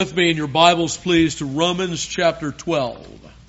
With me in your Bibles, please, to Romans chapter 12.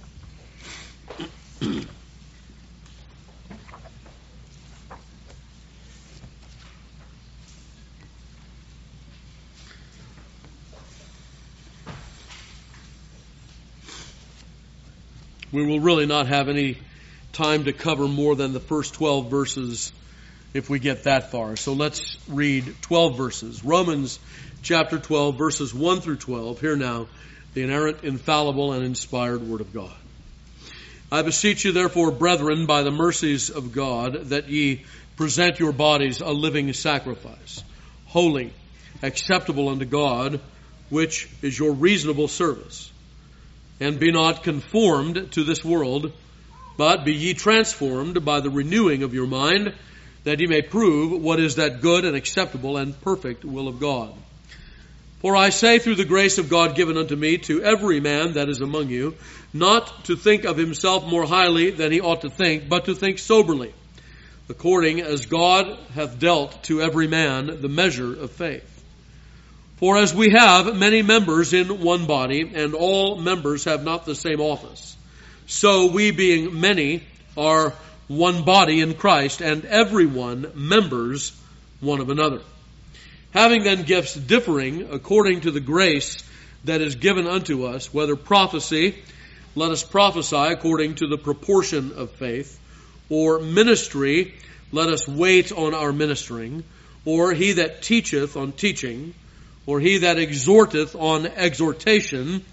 We will really not have any time to cover more than the first 12 verses if we get that far. So let's read 12 verses. Romans chapter 12, verses 1 through 12. Hear now the inerrant, infallible, and inspired Word of God. I beseech you, therefore, brethren, by the mercies of God, that ye present your bodies a living sacrifice, holy, acceptable unto God, which is your reasonable service. And be not conformed to this world, but be ye transformed by the renewing of your mind, that ye may prove what is that good and acceptable and perfect will of God. For I say through the grace of God given unto me, to every man that is among you, not to think of himself more highly than he ought to think, but to think soberly, according as God hath dealt to every man the measure of faith. For as we have many members in one body, and all members have not the same office, so we being many are one body in Christ, and every one members one of another. Having then gifts differing according to the grace that is given unto us, whether prophecy, let us prophesy according to the proportion of faith, or ministry, let us wait on our ministering, or he that teacheth on teaching, or he that exhorteth on exhortation,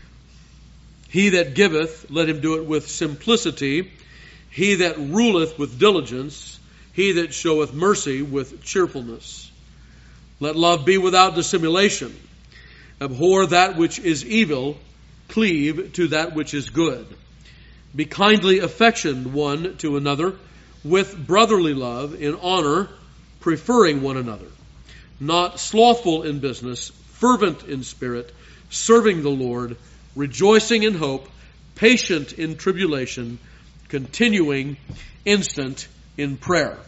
he that giveth, let him do it with simplicity, he that ruleth with diligence, he that showeth mercy with cheerfulness. Let love be without dissimulation. Abhor that which is evil, cleave to that which is good. Be kindly affectioned one to another, with brotherly love, in honor, preferring one another. Not slothful in business, fervent in spirit, serving the Lord, rejoicing in hope, patient in tribulation, continuing instant in prayer.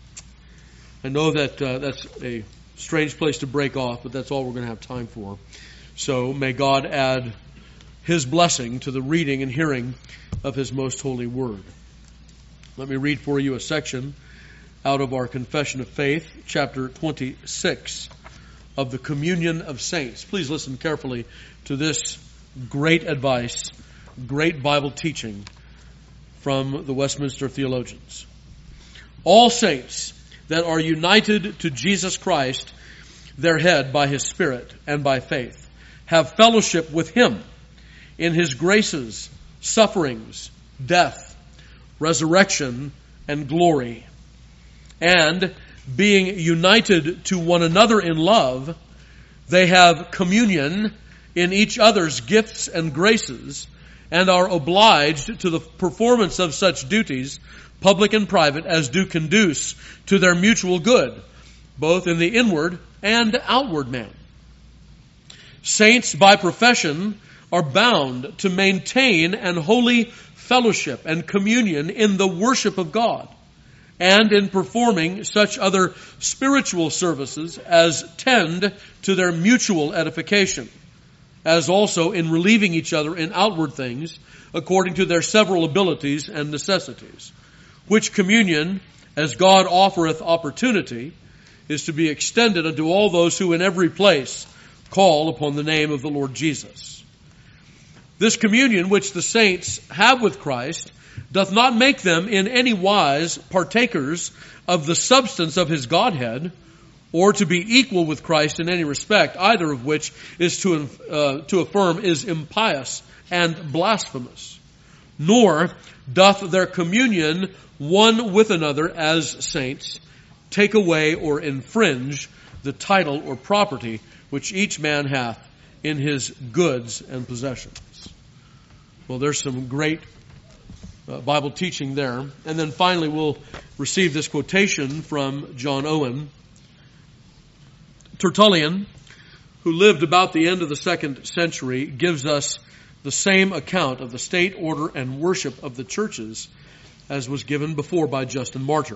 I know that that's a strange place to break off, but that's all we're going to have time for. So may God add His blessing to the reading and hearing of His most holy word. Let me read for you a section out of our Confession of Faith, chapter 26 of the Communion of Saints. Please listen carefully to this great advice, great Bible teaching from the Westminster theologians. All saints that are united to Jesus Christ, their head, by His Spirit and by faith, have fellowship with Him in His graces, sufferings, death, resurrection, and glory. And being united to one another in love, they have communion in each other's gifts and graces, and are obliged to the performance of such duties, public and private, as do conduce to their mutual good, both in the inward and outward man. Saints by profession are bound to maintain an holy fellowship and communion in the worship of God, and in performing such other spiritual services as tend to their mutual edification, as also in relieving each other in outward things, according to their several abilities and necessities. Which communion, as God offereth opportunity, is to be extended unto all those who in every place call upon the name of the Lord Jesus. This communion which the saints have with Christ doth not make them in any wise partakers of the substance of His Godhead, or to be equal with Christ in any respect, either of which is to affirm is impious and blasphemous. Nor doth their communion one with another as saints take away or infringe the title or property which each man hath in his goods and possessions. Well, there's some great Bible teaching there. And then finally we'll receive this quotation from John Owen. Tertullian, who lived about the end of the 2nd century, gives us the same account of the state, order, and worship of the churches as was given before by Justin Martyr.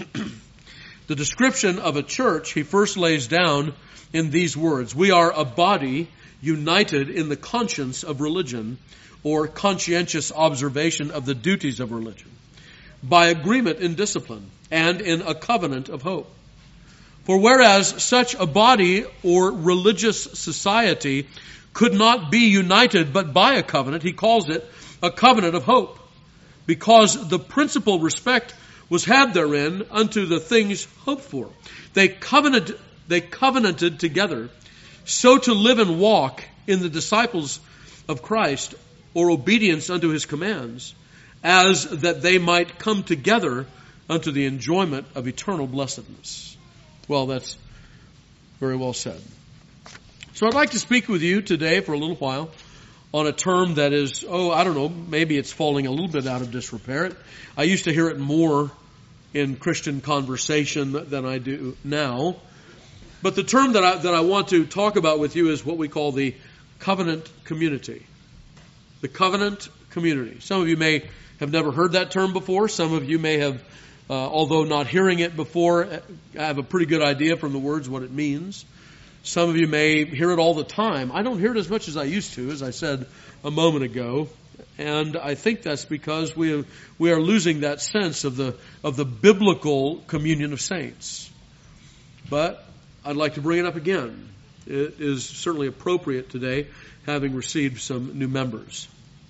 The description of a church he first lays down in these words: "We are a body united in the conscience of religion, or conscientious observation of the duties of religion, by agreement in discipline, and in a covenant of hope. For whereas such a body or religious society could not be united but by a covenant, he calls it a covenant of hope, because the principal respect was had therein unto the things hoped for. They covenanted together so to live and walk in the disciples of Christ, or obedience unto his commands, as that they might come together unto the enjoyment of eternal blessedness. Well, that's very well said. So I'd like to speak with you today for a little while on a term that is, I don't know, maybe it's falling a little bit out of disrepair. I used to hear it more in Christian conversation than I do now. But the term that I want to talk about with you is what we call the covenant community. The covenant community. Some of you may have never heard that term before. Some of you may have, although not hearing it before, have a pretty good idea from the words what it means. Some of you may hear it all the time. I don't hear it as much as I used to, as I said a moment ago. And I think that's because we are losing that sense of the biblical communion of saints. But I'd like to bring it up again. It is certainly appropriate today, having received some new members.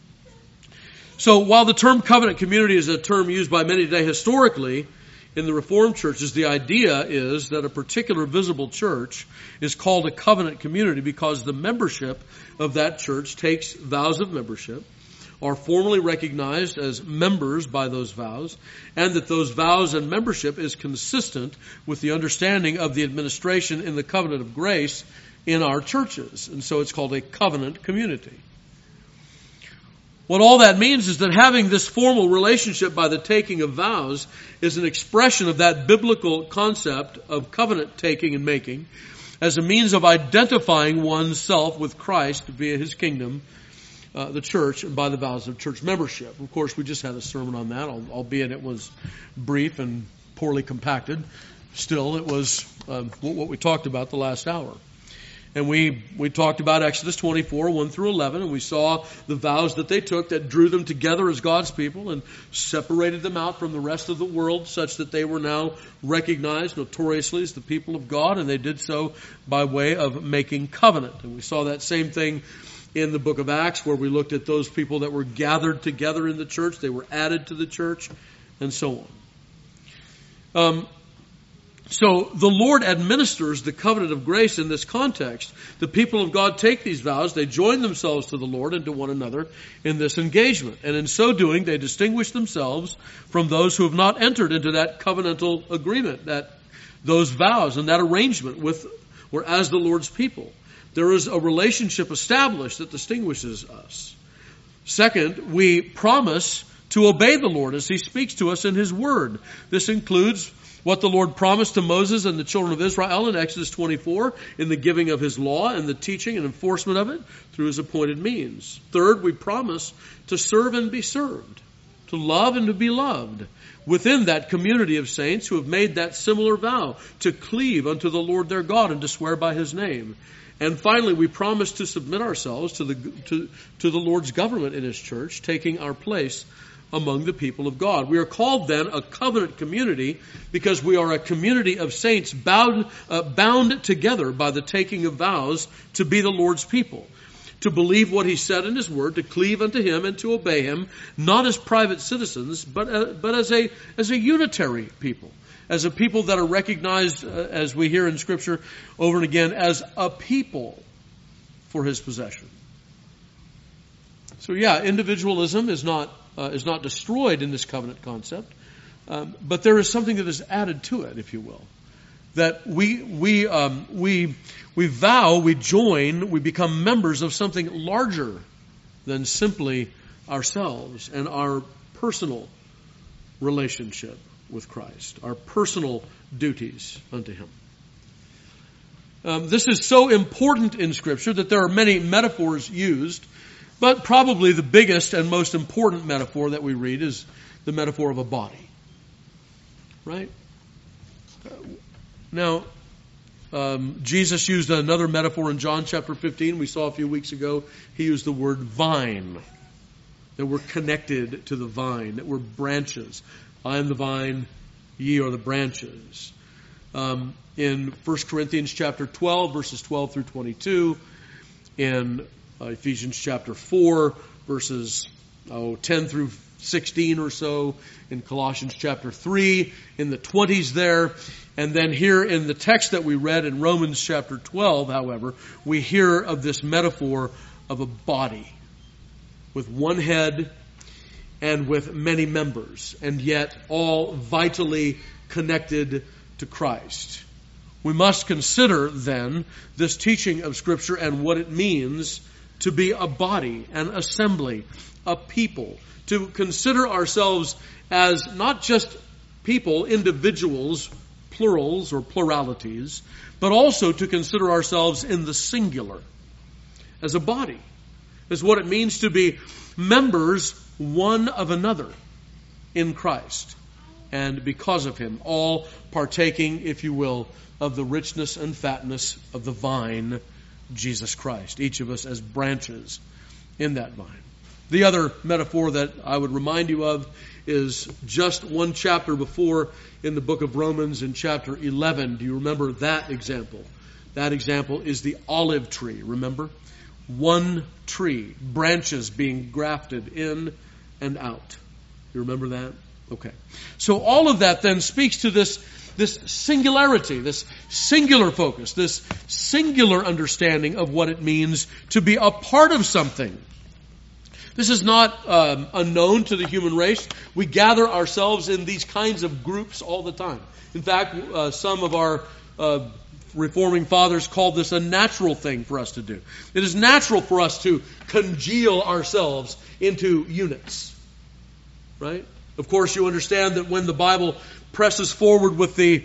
So while the term covenant community is a term used by many today historically, in the Reformed churches, the idea is that a particular visible church is called a covenant community because the membership of that church takes vows of membership, are formally recognized as members by those vows, and that those vows and membership is consistent with the understanding of the administration in the covenant of grace in our churches. And so it's called a covenant community. What all that means is that having this formal relationship by the taking of vows is an expression of that biblical concept of covenant taking and making as a means of identifying oneself with Christ via his kingdom, the church, and by the vows of church membership. Of course, we just had a sermon on that, albeit it was brief and poorly compacted. Still, it was what we talked about the last hour. And we talked about Exodus 24, 1 through 11, and we saw the vows that they took that drew them together as God's people and separated them out from the rest of the world such that they were now recognized notoriously as the people of God, and they did so by way of making covenant. And we saw that same thing in the book of Acts, where we looked at those people that were gathered together in the church, they were added to the church, and so on. So the Lord administers the covenant of grace in this context. The people of God take these vows, they join themselves to the Lord and to one another in this engagement. And in so doing, they distinguish themselves from those who have not entered into that covenantal agreement, those vows and that arrangement or as the Lord's people. There is a relationship established that distinguishes us. Second, we promise to obey the Lord as he speaks to us in his word. This includes what the Lord promised to Moses and the children of Israel in Exodus 24 in the giving of his law and the teaching and enforcement of it through his appointed means. Third, we promise to serve and be served, to love and to be loved within that community of saints who have made that similar vow to cleave unto the Lord their God and to swear by his name. And finally, we promise to submit ourselves to the Lord's government in his church, taking our place among the people of God. We are called then a covenant community because we are a community of saints bound together by the taking of vows to be the Lord's people, to believe what he said in his word, to cleave unto him and to obey him, not as private citizens, but as a unitary people, as a people that are recognized, as we hear in Scripture over and again, as a people for his possession. So individualism is not destroyed in this covenant concept, but there is something that is added to it, if you will. That we vow, we join, we become members of something larger than simply ourselves and our personal relationship with Christ, our personal duties unto him. This is so important in Scripture that there are many metaphors used. But probably the biggest and most important metaphor that we read is the metaphor of a body. Right? Now, Jesus used another metaphor in John chapter 15. We saw a few weeks ago. He used the word vine. That we're connected to the vine. That we're branches. I am the vine, ye are the branches. In 1 Corinthians chapter 12, verses 12 through 22. In Ephesians chapter 4, verses 10 through 16 or so. In Colossians chapter 3, in the 20s there. And then here in the text that we read in Romans chapter 12, however, we hear of this metaphor of a body with one head and with many members, and yet all vitally connected to Christ. We must consider then this teaching of Scripture and what it means to be a body, an assembly, a people. To consider ourselves as not just people, individuals, plurals or pluralities, but also to consider ourselves in the singular, as a body, as what it means to be members one of another in Christ, and because of Him, all partaking, if you will, of the richness and fatness of the vine, Jesus Christ, each of us as branches in that vine. The other metaphor that I would remind you of is just one chapter before in the book of Romans in chapter 11. Do you remember that example? That example is the olive tree, remember? One tree, branches being grafted in and out. You remember that? Okay. So all of that then speaks to this singularity, this singular focus, this singular understanding of what it means to be a part of something. This is not unknown to the human race. We gather ourselves in these kinds of groups all the time. In fact, some of our reforming fathers called this a natural thing for us to do. It is natural for us to congeal ourselves into units. Right? Of course, you understand that when the Bible presses forward with the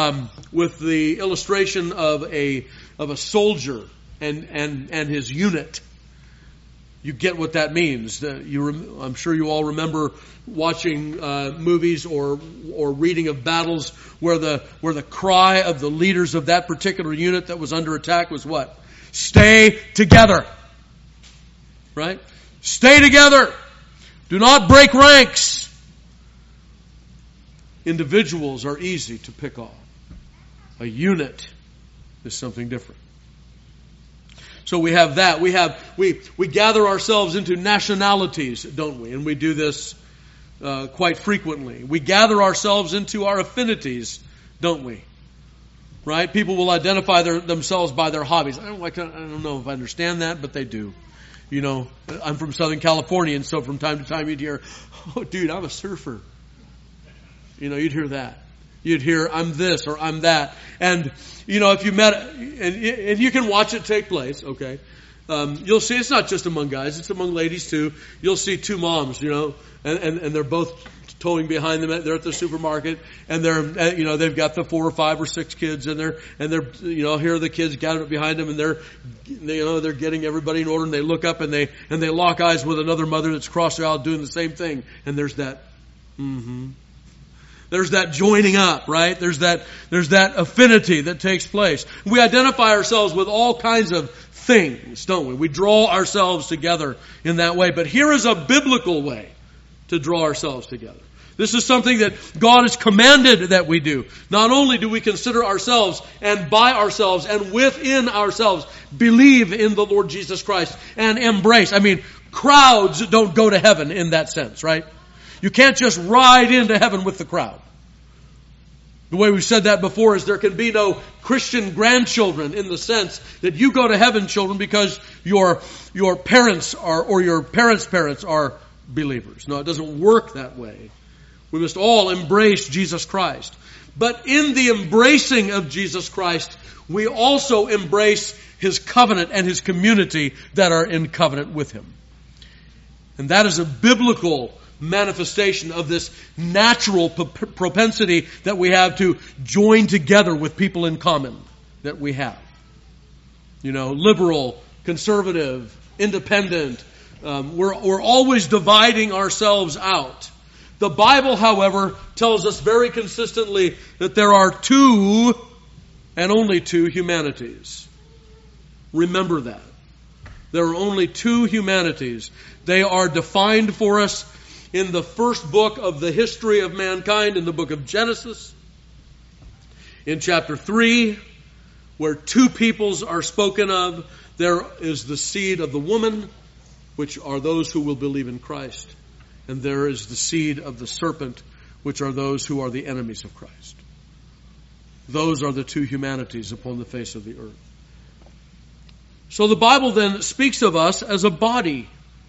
illustration of a soldier and his unit, you get what that means. I'm sure you all remember watching movies or reading of battles where the cry of the leaders of that particular unit that was under attack was what? Stay together. Right? Stay together. Do not break ranks. Individuals are easy to pick off. A unit is something different. So we have that. We gather ourselves into nationalities, don't we? And we do this quite frequently. We gather ourselves into our affinities, don't we? Right? People will identify themselves by their hobbies. I don't know if I understand that, but they do. You know, I'm from Southern California, and so from time to time you'd hear, "Oh, dude, I'm a surfer." You know, you'd hear that. You'd hear, "I'm this" or "I'm that." And, you know, if you met, and you can watch it take place, okay, you'll see it's not just among guys, it's among ladies too. You'll see two moms, you know, and they're both towing behind them. They're at the supermarket, and they're, you know, they've got the 4 or 5 or 6 kids, and they're, you know, here are the kids gathered behind them, and they're getting everybody in order, and they look up and they lock eyes with another mother that's across the aisle doing the same thing, and there's that, There's that joining up, right? There's that affinity that takes place. We identify ourselves with all kinds of things, don't we? We draw ourselves together in that way. But here is a biblical way to draw ourselves together. This is something that God has commanded that we do. Not only do we consider ourselves and by ourselves and within ourselves believe in the Lord Jesus Christ and embrace. I mean, crowds don't go to heaven in that sense, right? You can't just ride into heaven with the crowd. The way we've said that before is there can be no Christian grandchildren in the sense that you go to heaven, children, because your parents are, or your parents' parents are believers. No, it doesn't work that way. We must all embrace Jesus Christ. But in the embracing of Jesus Christ, we also embrace His covenant and His community that are in covenant with Him. And that is a biblical manifestation of this natural propensity that we have to join together with people in common that we have. You know, liberal, conservative, independent. We're always dividing ourselves out. The Bible, however, tells us very consistently that there are two and only two humanities. Remember that. There are only two humanities. They are defined for us in the first book of the history of mankind, in the book of Genesis. In chapter 3, where two peoples are spoken of, there is the seed of the woman, which are those who will believe in Christ. And there is the seed of the serpent, which are those who are the enemies of Christ. Those are the two humanities upon the face of the earth. So the Bible then speaks of us as a body.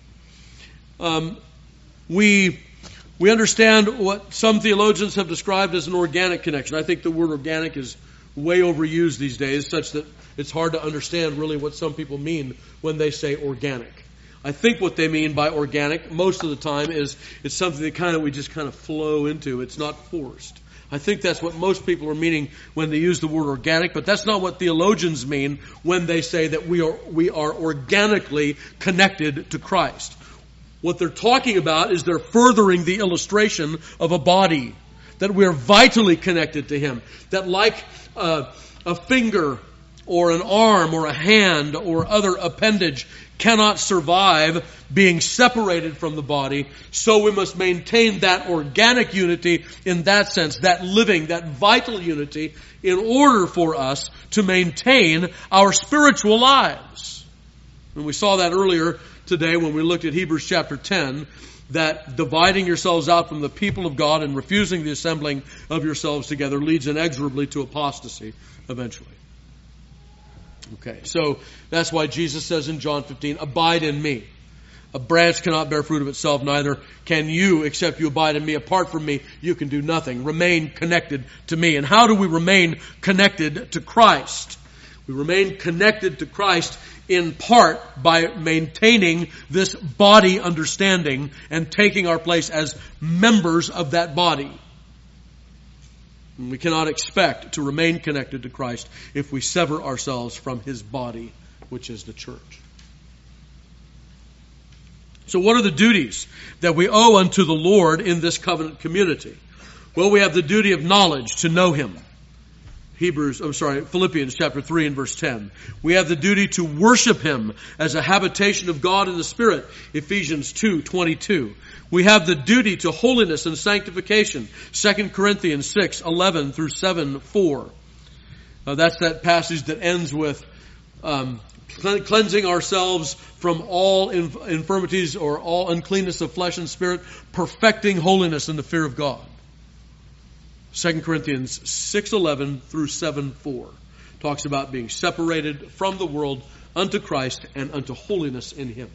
We understand what some theologians have described as an organic connection. I think the word organic is way overused these days, such that it's hard to understand really what some people mean when they say organic. I think what they mean by organic most of the time is it's something that we just flow into. It's not forced. I think that's what most people are meaning when they use the word organic, but that's not what theologians mean when they say that we are organically connected to Christ. What they're talking about is they're furthering the illustration of a body, that we're vitally connected to Him, that like a finger or an arm or a hand or other appendage cannot survive being separated from the body, so we must maintain that organic unity in that sense, that living, that vital unity, in order for us to maintain our spiritual lives. And we saw that earlier today when we looked at Hebrews chapter 10, that dividing yourselves out from the people of God and refusing the assembling of yourselves together leads inexorably to apostasy eventually. Okay, so that's why Jesus says in John 15, abide in me. A branch cannot bear fruit of itself, neither can you except you abide in me. Apart from me, you can do nothing. Remain connected to me. And how do we remain connected to Christ? We remain connected to Christ in part by maintaining this body understanding and taking our place as members of that body. And we cannot expect to remain connected to Christ if we sever ourselves from His body, which is the church. So what are the duties that we owe unto the Lord in this covenant community? Well, we have the duty of knowledge, to know Him. Philippians chapter 3 and verse 10. We have the duty to worship Him as a habitation of God in the Spirit. Ephesians 2:22. We have the duty to holiness and sanctification. 2 Corinthians 6:11 through 7:4. That's that passage that ends with cleansing ourselves from all infirmities or all uncleanness of flesh and spirit, perfecting holiness in the fear of God. 2 Corinthians 6:11 through 7:4 talks about being separated from the world unto Christ and unto holiness in Him.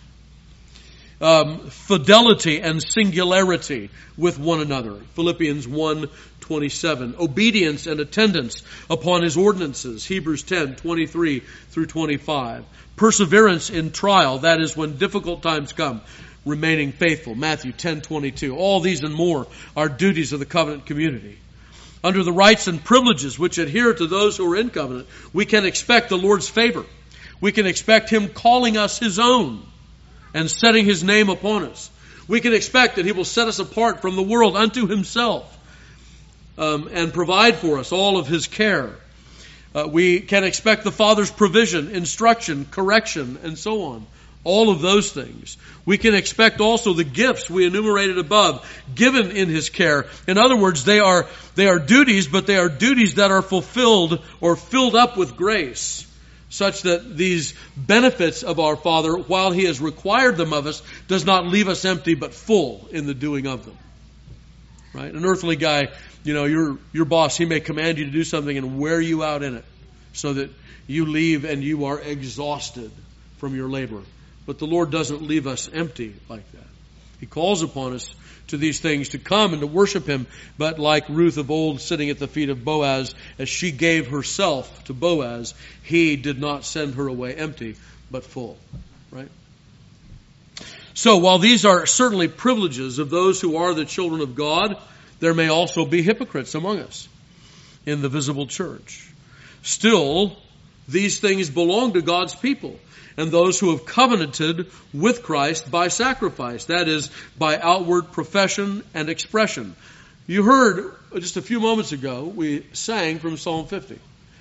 Fidelity and singularity with one another. Philippians 1:27. Obedience and attendance upon His ordinances. Hebrews 10:23 through 25. Perseverance in trial, that is when difficult times come. Remaining faithful. Matthew 10:22. All these and more are duties of the covenant community. Under the rights and privileges which adhere to those who are in covenant, we can expect the Lord's favor. We can expect Him calling us His own and setting His name upon us. We can expect that He will set us apart from the world unto Himself and provide for us all of His care. We can expect the Father's provision, instruction, correction, and so on. All of those things. We can expect also the gifts we enumerated above, given in His care. In other words, they are duties, but they are duties that are fulfilled or filled up with grace, such that these benefits of our Father, while He has required them of us, does not leave us empty but full in the doing of them. Right? An earthly guy, your boss, he may command you to do something and wear you out in it, so that you leave and you are exhausted from your labor. But the Lord doesn't leave us empty like that. He calls upon us to these things, to come and to worship Him. But like Ruth of old sitting at the feet of Boaz, as she gave herself to Boaz, He did not send her away empty, but full. Right? So while these are certainly privileges of those who are the children of God, there may also be hypocrites among us in the visible church. Still, these things belong to God's people and those who have covenanted with Christ by sacrifice, that is, by outward profession and expression. You heard just a few moments ago, we sang from Psalm 50.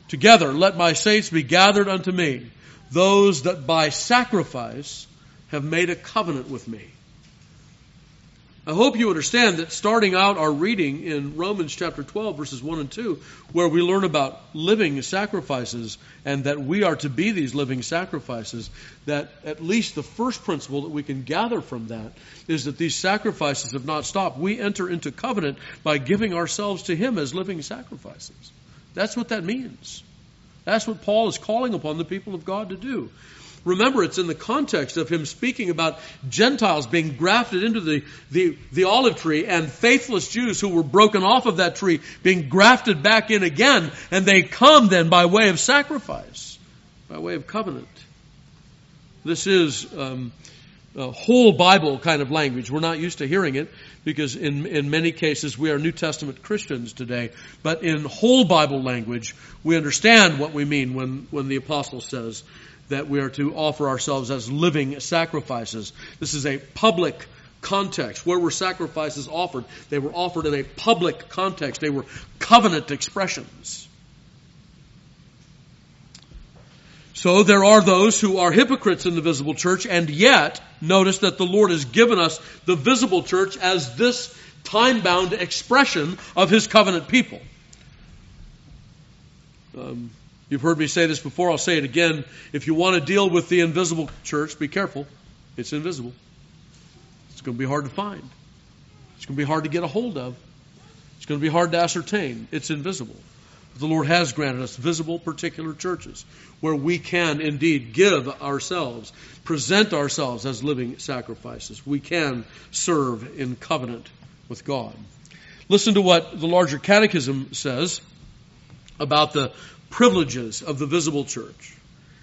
Together let my saints be gathered unto me, those that by sacrifice have made a covenant with me. I hope you understand that starting out our reading in Romans chapter 12, verses 1 and 2, where we learn about living sacrifices and that we are to be these living sacrifices, that at least the first principle that we can gather from that is that these sacrifices have not stopped. We enter into covenant by giving ourselves to Him as living sacrifices. That's what that means. That's what Paul is calling upon the people of God to do. Remember, it's in the context of him speaking about Gentiles being grafted into the olive tree and faithless Jews who were broken off of that tree being grafted back in again, and they come then by way of sacrifice, by way of covenant. This is a whole Bible kind of language. We're not used to hearing it because in many cases we are New Testament Christians today. But in whole Bible language, we understand what we mean when the apostle says that we are to offer ourselves as living sacrifices. This is a public context. Where were sacrifices offered? They were offered in a public context. They were covenant expressions. So there are those who are hypocrites in the visible church, and yet notice that the Lord has given us the visible church as this time-bound expression of His covenant people. You've heard me say this before, I'll say it again. If you want to deal with the invisible church, be careful. It's invisible. It's going to be hard to find. It's going to be hard to get a hold of. It's going to be hard to ascertain. It's invisible. The Lord has granted us visible particular churches where we can indeed give ourselves, present ourselves as living sacrifices. We can serve in covenant with God. Listen to what the larger catechism says about the privileges of the visible church.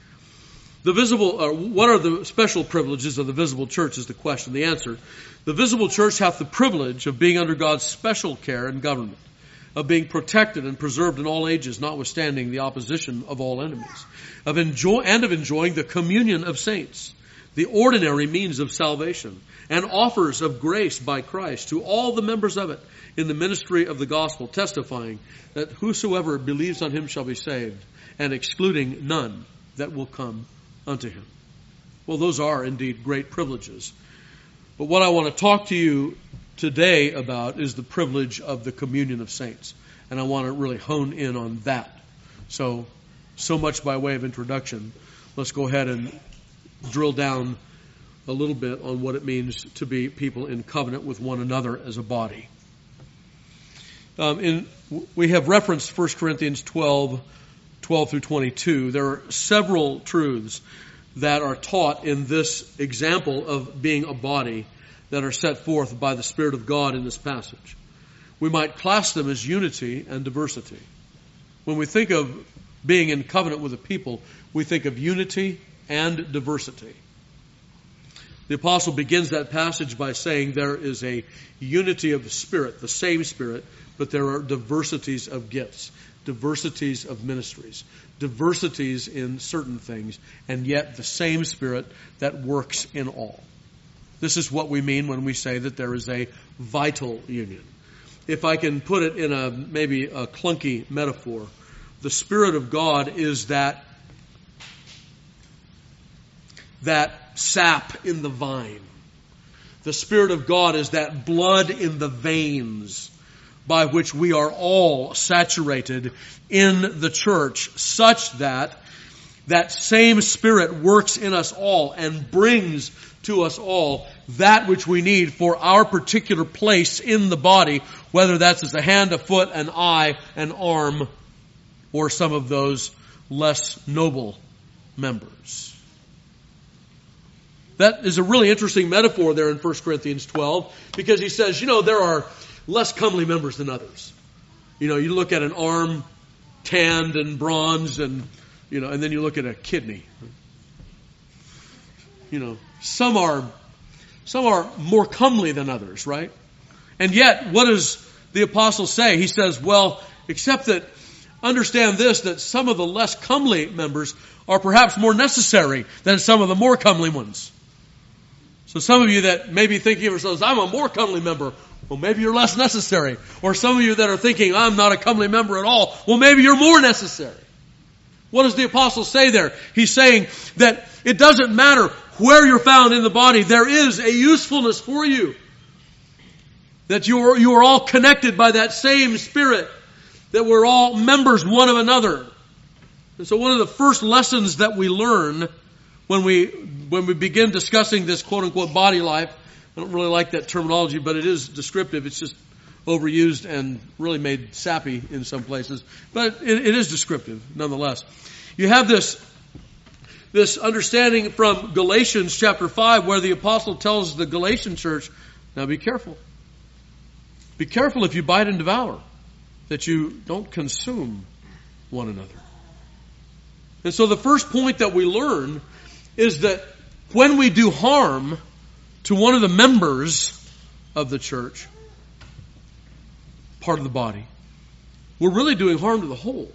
What are the special privileges of the visible church is the question. The answer: the visible church hath the privilege of being under God's special care and government, of being protected and preserved in all ages, notwithstanding the opposition of all enemies, of enjoying the communion of saints, the ordinary means of salvation, and offers of grace by Christ to all the members of it in the ministry of the gospel, testifying that whosoever believes on Him shall be saved, and excluding none that will come unto Him. Well, those are indeed great privileges. But what I want to talk to you today about is the privilege of the communion of saints. And I want to really hone in on that. So much by way of introduction. Let's go ahead and drill down a little bit on what it means to be people in covenant with one another as a body. We have referenced 1 Corinthians 12 through 22. There are several truths that are taught in this example of being a body that are set forth by the Spirit of God in this passage. We might class them as unity and diversity. When we think of being in covenant with a people, we think of unity and diversity. The apostle begins that passage by saying there is a unity of the Spirit, the same Spirit, but there are diversities of gifts, diversities of ministries, diversities in certain things, and yet the same Spirit that works in all. This is what we mean when we say that there is a vital union. If I can put it in maybe a clunky metaphor, the Spirit of God is that sap in the vine. The Spirit of God is that blood in the veins by which we are all saturated in the church, such that that same Spirit works in us all and brings to us all that which we need for our particular place in the body, whether that's as a hand, a foot, an eye, an arm, or some of those less noble members. That is a really interesting metaphor there in 1 Corinthians 12, because he says, there are less comely members than others. You look at an arm tanned and bronzed and then you look at a kidney. Some are more comely than others, right? And yet, what does the apostle say? He says, well, except that understand this, that some of the less comely members are perhaps more necessary than some of the more comely ones. So some of you that may be thinking of yourselves, I'm a more comely member. Well, maybe you're less necessary. Or some of you that are thinking, I'm not a comely member at all. Well, maybe you're more necessary. What does the apostle say there? He's saying that it doesn't matter where you're found in the body, there is a usefulness for you. That you are all connected by that same Spirit. That we're all members one of another. And so one of the first lessons that we learn when we begin discussing this quote-unquote body life, I don't really like that terminology, but it is descriptive. It's just overused and really made sappy in some places. But it is descriptive nonetheless. You have this understanding from Galatians chapter 5 where the apostle tells the Galatian church, now be careful. Be careful if you bite and devour, that you don't consume one another. And so the first point that we learn is that when we do harm to one of the members of the church, part of the body, we're really doing harm to the whole.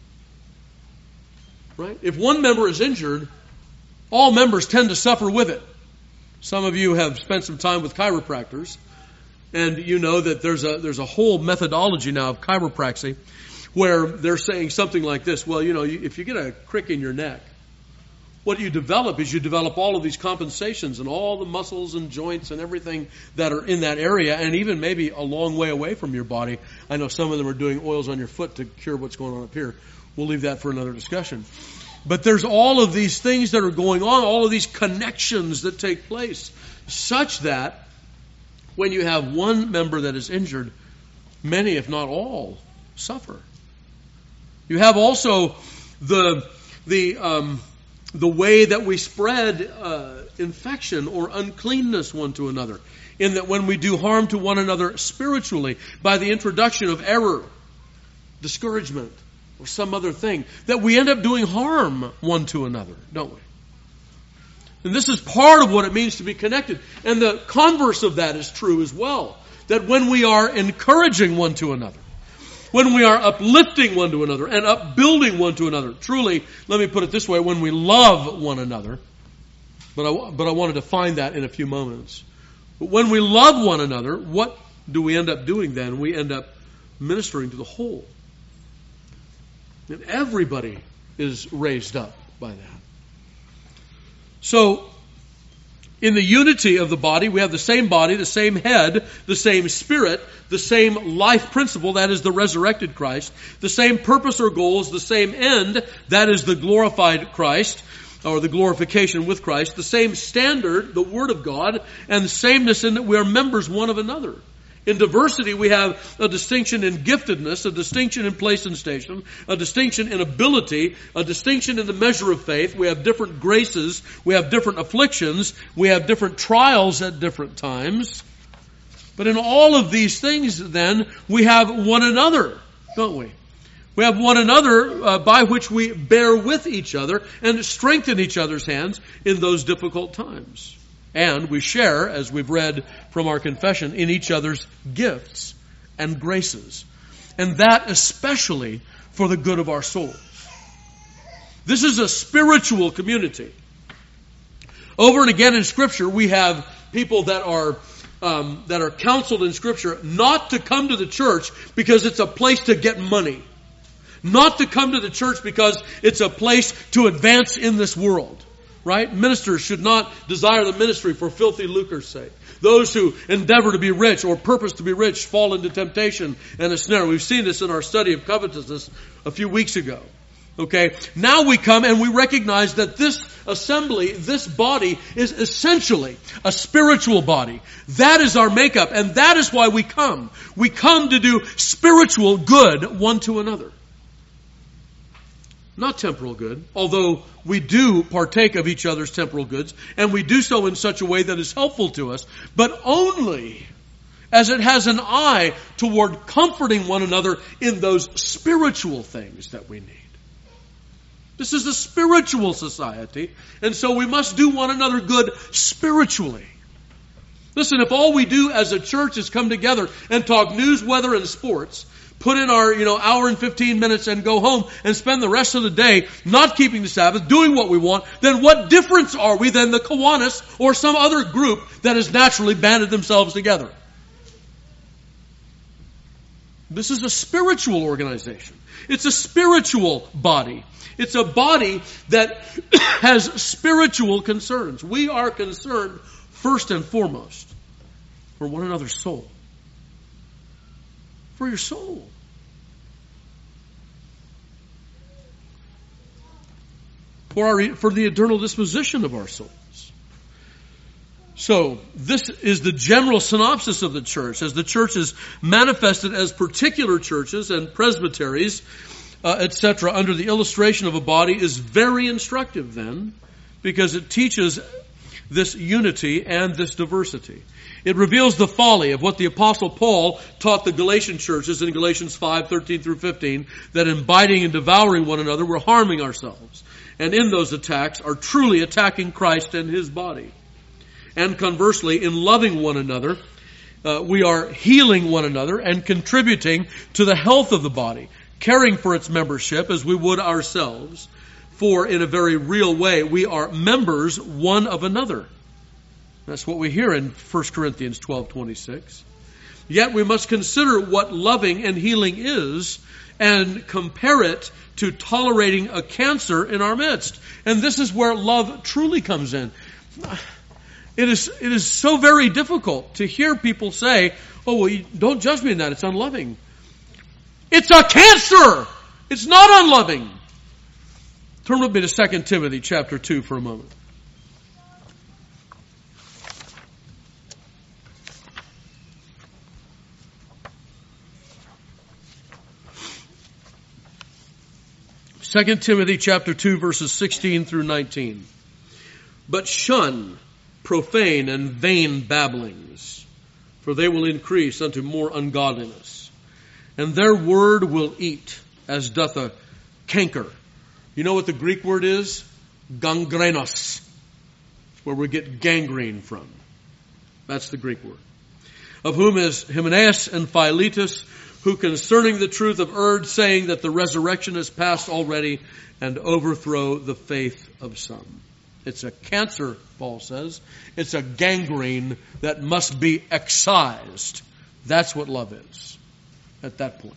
Right? If one member is injured, all members tend to suffer with it. Some of you have spent some time with chiropractors, and you know that there's a whole methodology now of chiropractic where they're saying something like this. Well, if you get a crick in your neck, what you develop is you develop all of these compensations and all the muscles and joints and everything that are in that area, and even maybe a long way away from your body. I know some of them are doing oils on your foot to cure what's going on up here. We'll leave that for another discussion. But there's all of these things that are going on, all of these connections that take place, such that when you have one member that is injured, many, if not all, suffer. You have also the way that we spread infection or uncleanness one to another, in that when we do harm to one another spiritually by the introduction of error, discouragement, or some other thing, that we end up doing harm one to another, don't we? And this is part of what it means to be connected. And the converse of that is true as well. That when we are encouraging one to another, when we are uplifting one to another and upbuilding one to another, truly, let me put it this way, when we love one another, but I want to define that in a few moments. But when we love one another, what do we end up doing then? We end up ministering to the whole. And everybody is raised up by that. So, in the unity of the body, we have the same body, the same head, the same spirit, the same life principle, that is the resurrected Christ, the same purpose or goals, the same end, that is the glorified Christ, or the glorification with Christ, the same standard, the Word of God, and the sameness in that we are members one of another. In diversity, we have a distinction in giftedness, a distinction in place and station, a distinction in ability, a distinction in the measure of faith. We have different graces. We have different afflictions. We have different trials at different times. But in all of these things, then, we have one another, don't we? We have one another by which we bear with each other and strengthen each other's hands in those difficult times. And we share, as we've read from our confession, in each other's gifts and graces. And that especially for the good of our souls. This is a spiritual community. Over and again in Scripture, we have people that are counseled in Scripture not to come to the church because it's a place to get money. Not to come to the church because it's a place to advance in this world. Right? Ministers should not desire the ministry for filthy lucre's sake. Those who endeavor to be rich or purpose to be rich fall into temptation and a snare. We've seen this in our study of covetousness a few weeks ago. Okay? Now we come and we recognize that this assembly, this body, is essentially a spiritual body. That is our makeup, and that is why we come. We come to do spiritual good one to another. Not temporal good, although we do partake of each other's temporal goods, and we do so in such a way that is helpful to us, but only as it has an eye toward comforting one another in those spiritual things that we need. This is a spiritual society, and so we must do one another good spiritually. Listen, if all we do as a church is come together and talk news, weather, and sports, put in our, hour and 15 minutes and go home and spend the rest of the day not keeping the Sabbath, doing what we want, then what difference are we than the Kiwanis or some other group that has naturally banded themselves together? This is a spiritual organization. It's a spiritual body. It's a body that has spiritual concerns. We are concerned first and foremost for one another's soul. For your soul. For the eternal disposition of our souls. So, this is the general synopsis of the church, as the church is manifested as particular churches and presbyteries, etc., under the illustration of a body, is very instructive then, because it teaches this unity and this diversity. It reveals the folly of what the Apostle Paul taught the Galatian churches in Galatians 5:13 through 15, that in biting and devouring one another, we're harming ourselves. And in those attacks are truly attacking Christ and His body. And conversely, in loving one another, we are healing one another and contributing to the health of the body, caring for its membership as we would ourselves. For in a very real way, we are members one of another. That's what we hear in 1 Corinthians 12:26. Yet we must consider what loving and healing is and compare it to tolerating a cancer in our midst. And this is where love truly comes in. It is so very difficult to hear people say, oh, well, don't judge me in that, it's unloving. It's a cancer! It's not unloving. Turn with me to 2 Timothy chapter 2 for a moment. Second Timothy chapter 2 verses 16 through 19. But shun profane and vain babblings, for they will increase unto more ungodliness. And their word will eat, as doth a canker. You know what the Greek word is? Gangrenos. Where we get gangrene from. That's the Greek word. Of whom is Hymenaeus and Philetus, who concerning the truth have erred, saying that the resurrection is past already, and overthrow the faith of some. It's a cancer, Paul says. It's a gangrene that must be excised. That's what love is at that point.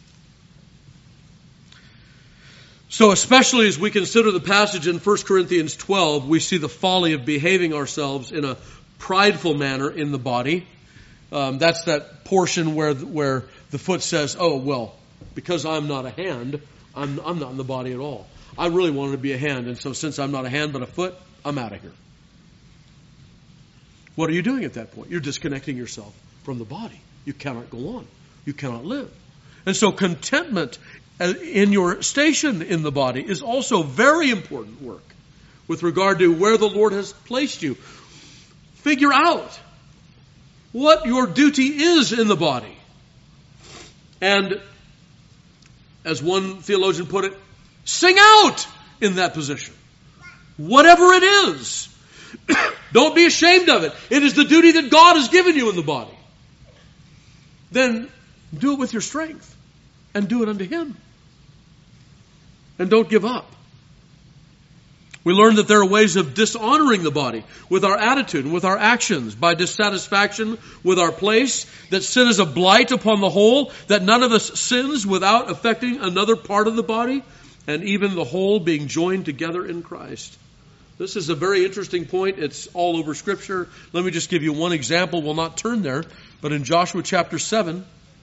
So especially as we consider the passage in 1 Corinthians 12, we see the folly of behaving ourselves in a prideful manner in the body. That's that portion where the foot says, oh, well, because I'm not a hand, I'm not in the body at all. I really wanted to be a hand, and so since I'm not a hand but a foot, I'm out of here. What are you doing at that point? You're disconnecting yourself from the body. You cannot go on. You cannot live. And so contentment in your station in the body is also very important work with regard to where the Lord has placed you. Figure out what your duty is in the body. And as one theologian put it, sing out in that position. Whatever it is. Don't be ashamed of it. It is the duty that God has given you in the body. Then do it with your strength. And do it unto Him. And don't give up. We learn that there are ways of dishonoring the body with our attitude and with our actions, by dissatisfaction with our place, that sin is a blight upon the whole, that none of us sins without affecting another part of the body, and even the whole being joined together in Christ. This is a very interesting point. It's all over Scripture. Let me just give you one example. We'll not turn there, but in Joshua chapter 7,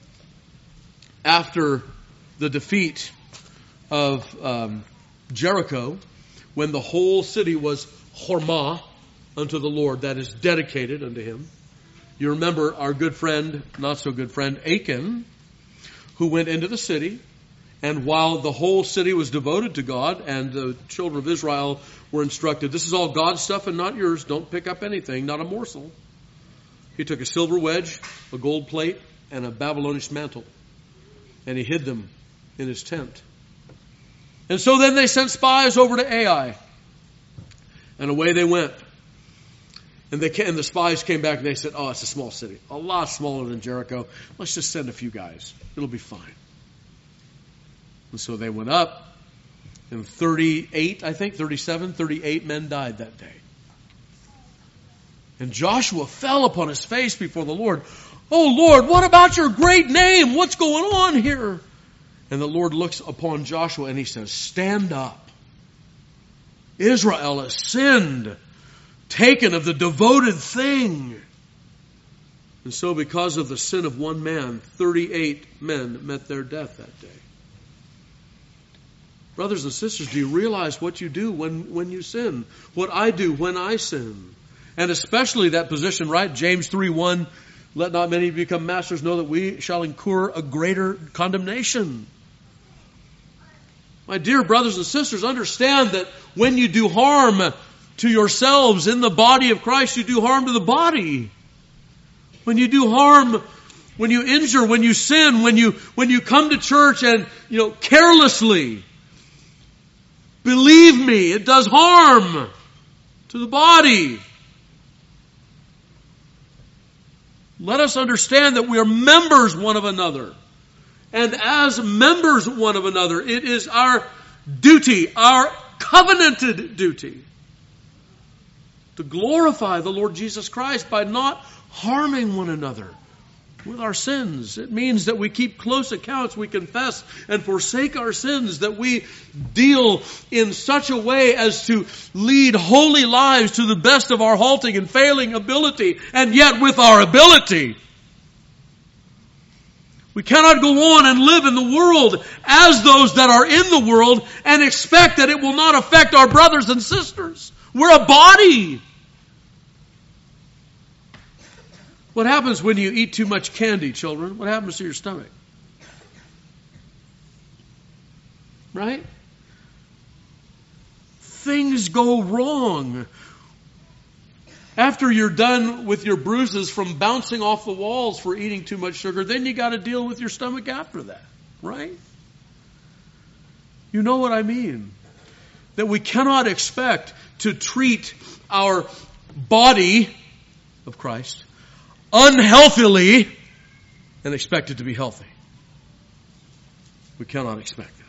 after the defeat of Jericho, when the whole city was Hormah unto the Lord, that is dedicated unto Him. You remember our good friend, not so good friend, Achan, who went into the city, and while the whole city was devoted to God, and the children of Israel were instructed, this is all God's stuff and not yours, don't pick up anything, not a morsel. He took a silver wedge, a gold plate, and a Babylonish mantle, and he hid them in his tent. And so then they sent spies over to Ai. And away they went. And the spies came back and they said, oh, it's a small city. A lot smaller than Jericho. Let's just send a few guys. It'll be fine. And so they went up. And 38 men died that day. And Joshua fell upon his face before the Lord. "Oh Lord, what about your great name? What's going on here?" And the Lord looks upon Joshua and he says, "Stand up. Israel has sinned, taken of the devoted thing." And so because of the sin of one man, 38 men met their death that day. Brothers and sisters, do you realize what you do when you sin? What I do when I sin? And especially that position, right? James 3:1, "Let not many become masters, know that we shall incur a greater condemnation." My dear brothers and sisters, understand that when you do harm to yourselves in the body of Christ, you do harm to the body. When you do harm, when you injure, when you sin, when you come to church and, carelessly, believe me, it does harm to the body. Let us understand that we are members one of another. And as members one of another, it is our duty, our covenanted duty, to glorify the Lord Jesus Christ by not harming one another with our sins. It means that we keep close accounts, we confess and forsake our sins, that we deal in such a way as to lead holy lives to the best of our halting and failing ability, and yet with our ability. We cannot go on and live in the world as those that are in the world and expect that it will not affect our brothers and sisters. We're a body. What happens when you eat too much candy, children? What happens to your stomach? Right? Things go wrong. After you're done with your bruises from bouncing off the walls for eating too much sugar, then you got to deal with your stomach after that. Right? You know what I mean? That we cannot expect to treat our body of Christ unhealthily and expect it to be healthy. We cannot expect that.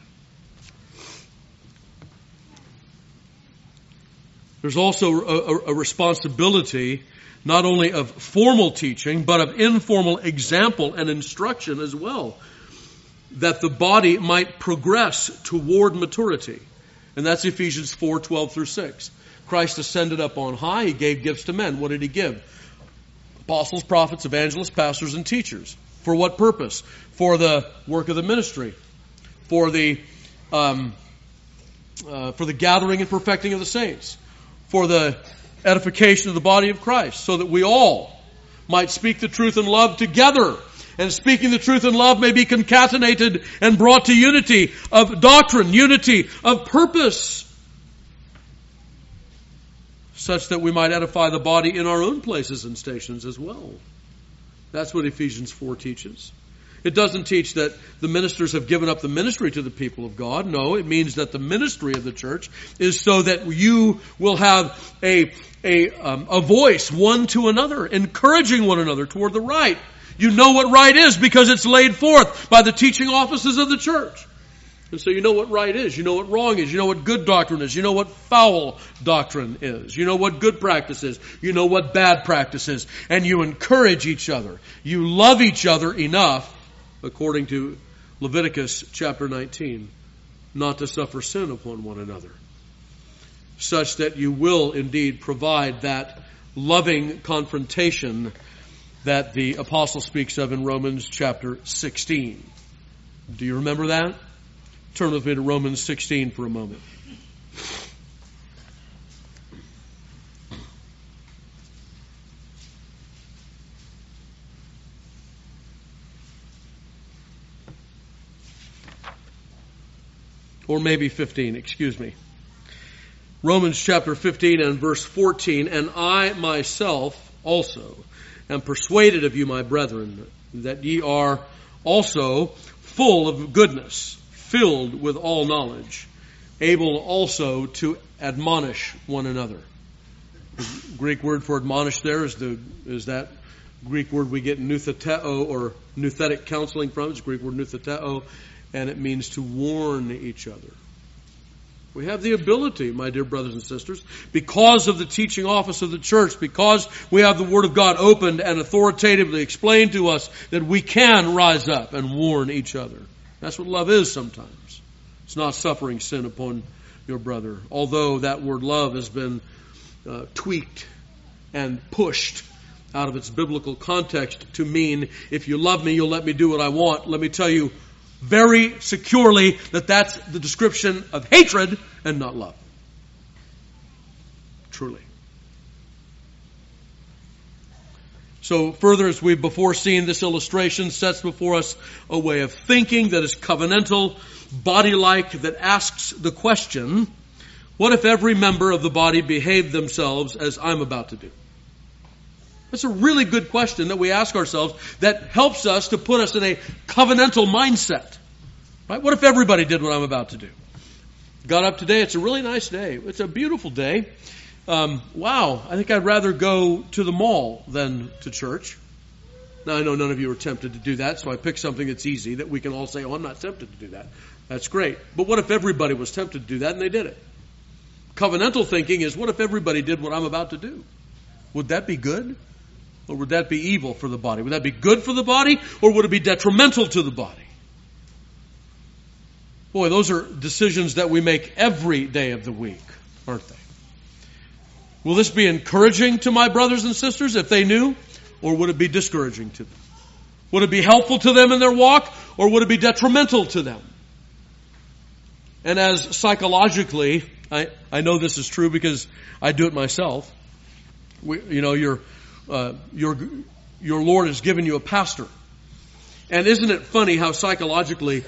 There's also a responsibility not only of formal teaching, but of informal example and instruction as well, that the body might progress toward maturity. And that's Ephesians 4:12 through 6. Christ ascended up on high. He gave gifts to men. What did he give? Apostles, prophets, evangelists, pastors, and teachers. For what purpose? For the work of the ministry. For the gathering and perfecting of the saints. For the edification of the body of Christ. So that we all might speak the truth in love together. And speaking the truth in love may be concatenated and brought to unity of doctrine, unity of purpose, such that we might edify the body in our own places and stations as well. That's what Ephesians 4 teaches. It doesn't teach that the ministers have given up the ministry to the people of God. No, it means that the ministry of the church is so that you will have a voice one to another, encouraging one another toward the right. You know what right is because it's laid forth by the teaching offices of the church. And so you know what right is. You know what wrong is. You know what good doctrine is. You know what foul doctrine is. You know what good practice is. You know what bad practice is. And you encourage each other. You love each other enough, according to Leviticus chapter 19, not to suffer sin upon one another, such that you will indeed provide that loving confrontation that the apostle speaks of in Romans chapter 16. Do you remember that? Turn with me to Romans 16 for a moment. Or maybe 15, excuse me. Romans chapter 15 and verse 14, "And I myself also am persuaded of you, my brethren, that ye are also full of goodness, filled with all knowledge, able also to admonish one another." The Greek word for admonish there is that Greek word we get noutheteo or nouthetic counseling from. It's the Greek word noutheteo, and it means to warn each other. We have the ability, my dear brothers and sisters, because of the teaching office of the church, because we have the Word of God opened and authoritatively explained to us, that we can rise up and warn each other. That's what love is sometimes. It's not suffering sin upon your brother, although that word love has been tweaked and pushed out of its biblical context to mean, if you love me, you'll let me do what I want. Let me tell you very securely that that's the description of hatred and not love. Truly. So further, as we've before seen, this illustration sets before us a way of thinking that is covenantal, body-like, that asks the question, what if every member of the body behaved themselves as I'm about to do? That's a really good question that we ask ourselves that helps us to put us in a covenantal mindset. Right? What if everybody did what I'm about to do? Got up today. It's a really nice day. It's a beautiful day. Wow, I think I'd rather go to the mall than to church. Now, I know none of you are tempted to do that, so I picked something that's easy that we can all say, oh, I'm not tempted to do that. That's great. But what if everybody was tempted to do that and they did it? Covenantal thinking is, what if everybody did what I'm about to do? Would that be good? Or would that be evil for the body? Would that be good for the body, or would it be detrimental to the body? Boy, those are decisions that we make every day of the week, aren't they? Will this be encouraging to my brothers and sisters if they knew, or would it be discouraging to them? Would it be helpful to them in their walk, or would it be detrimental to them? And as psychologically, I know this is true because I do it myself. Your Lord has given you a pastor. And isn't it funny how psychologically,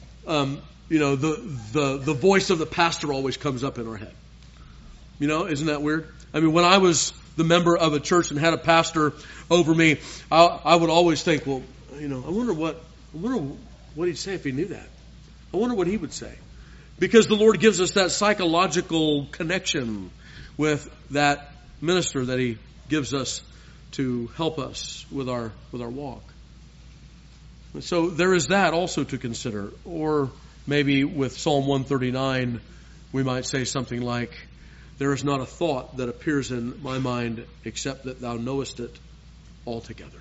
the voice of the pastor always comes up in our head? Isn't that weird? I mean, when I was the member of a church and had a pastor over me, I would always think, well, I wonder what he'd say if he knew that. I wonder what he would say. Because the Lord gives us that psychological connection with that minister that He gives us to help us with our walk. So there is that also to consider. Or maybe with Psalm 139, we might say something like, there is not a thought that appears in my mind except that thou knowest it altogether.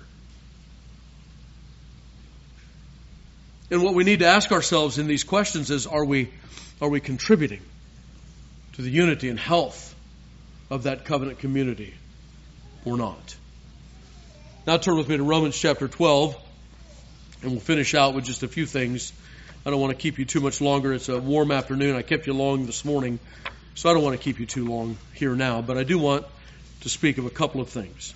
And what we need to ask ourselves in these questions is, are we contributing to the unity and health of that covenant community or not? Now turn with me to Romans chapter 12, and we'll finish out with just a few things. I don't want to keep you too much longer. It's a warm afternoon. I kept you long this morning, so I don't want to keep you too long here now, but I do want to speak of a couple of things.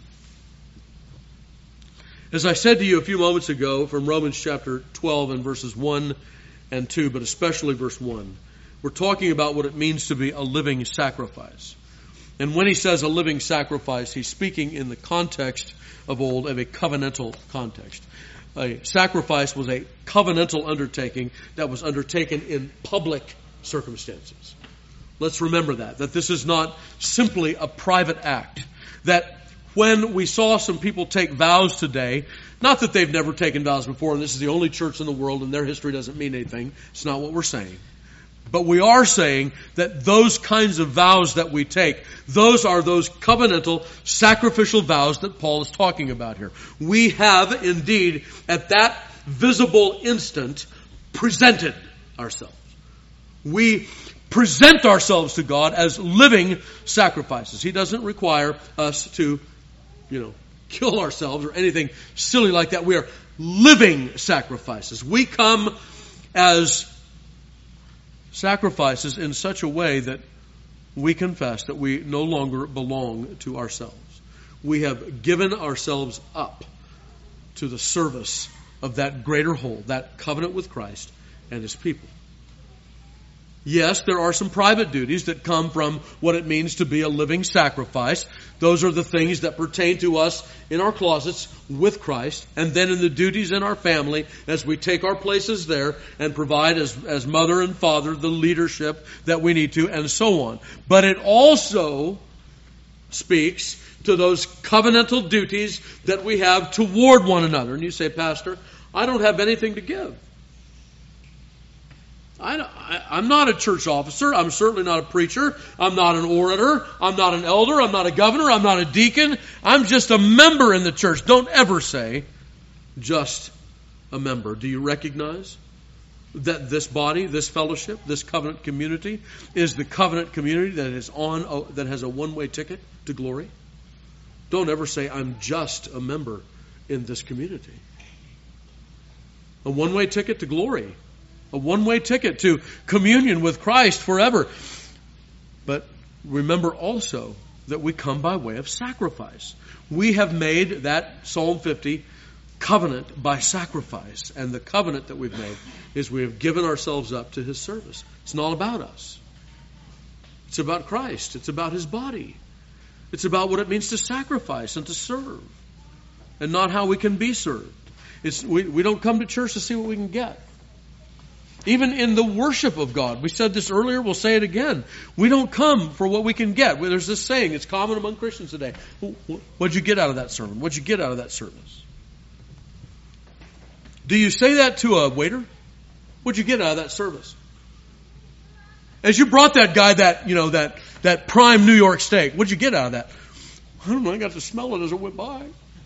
As I said to you a few moments ago from Romans chapter 12 and verses 1 and 2, but especially verse 1, we're talking about what it means to be a living sacrifice. And when he says a living sacrifice, he's speaking in the context of old, of a covenantal context. A sacrifice was a covenantal undertaking that was undertaken in public circumstances. Let's remember that this is not simply a private act. That when we saw some people take vows today, not that they've never taken vows before, and this is the only church in the world and their history doesn't mean anything. It's not what we're saying. But we are saying that those kinds of vows that we take, those are those covenantal, sacrificial vows that Paul is talking about here. We have indeed, at that visible instant, presented ourselves. We present ourselves to God as living sacrifices. He doesn't require us to, kill ourselves or anything silly like that. We are living sacrifices. We come as sacrifices in such a way that we confess that we no longer belong to ourselves. We have given ourselves up to the service of that greater whole, that covenant with Christ and His people. Yes, there are some private duties that come from what it means to be a living sacrifice. Those are the things that pertain to us in our closets with Christ, and then in the duties in our family as we take our places there and provide as mother and father the leadership that we need to, and so on. But it also speaks to those covenantal duties that we have toward one another. And you say, Pastor, I don't have anything to give. I'm not a church officer. I'm certainly not a preacher. I'm not an orator. I'm not an elder. I'm not a governor. I'm not a deacon. I'm just a member in the church. Don't ever say just a member. Do you recognize that this body, this fellowship, this covenant community is the covenant community that has a one-way ticket to glory? Don't ever say, I'm just a member in this community. A one-way ticket to glory. A one-way ticket to communion with Christ forever. But remember also that we come by way of sacrifice. We have made that Psalm 50 covenant by sacrifice. And the covenant that we've made is we have given ourselves up to His service. It's not about us. It's about Christ. It's about His body. It's about what it means to sacrifice and to serve. And not how we can be served. We don't come to church to see what we can get. Even in the worship of God. We said this earlier, we'll say it again. We don't come for what we can get. There's this saying, it's common among Christians today. What'd you get out of that sermon? What'd you get out of that service? Do you say that to a waiter? What'd you get out of that service? As you brought that guy that prime New York steak, what'd you get out of that? I don't know, I got to smell it as it went by.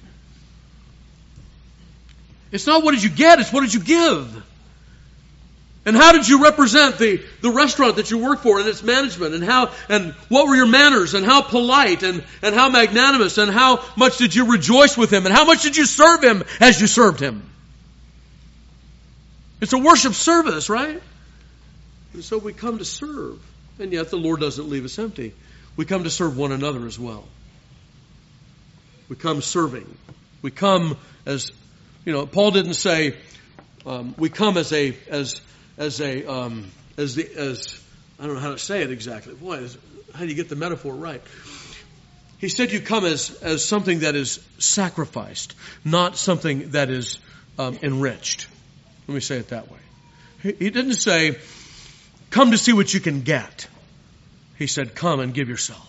It's not what did you get, it's what did you give. And how did you represent the restaurant that you work for and its management, and what were your manners, and how polite, and how magnanimous, and how much did you rejoice with him, and how much did you serve him as you served him? It's a worship service, right? And so we come to serve, and yet the Lord doesn't leave us empty. We come to serve one another as well. We come serving. We come as, Paul didn't say, we come as I don't know how to say it exactly. Boy, how do you get the metaphor right? He said you come as something that is sacrificed, not something that is enriched. Let me say it that way. He didn't say, come to see what you can get. He said, come and give yourself.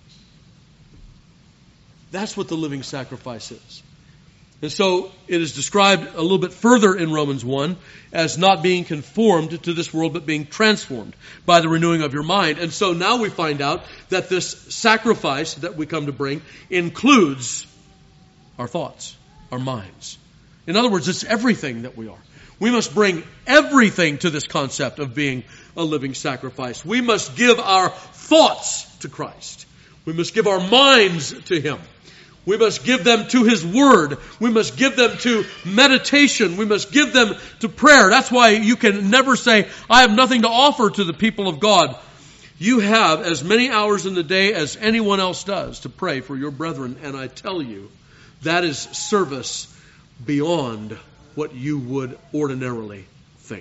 That's what the living sacrifice is. And so it is described a little bit further in Romans 1 as not being conformed to this world, but being transformed by the renewing of your mind. And so now we find out that this sacrifice that we come to bring includes our thoughts, our minds. In other words, it's everything that we are. We must bring everything to this concept of being a living sacrifice. We must give our thoughts to Christ. We must give our minds to Him. We must give them to His Word. We must give them to meditation. We must give them to prayer. That's why you can never say, I have nothing to offer to the people of God. You have as many hours in the day as anyone else does to pray for your brethren. And I tell you, that is service beyond what you would ordinarily think.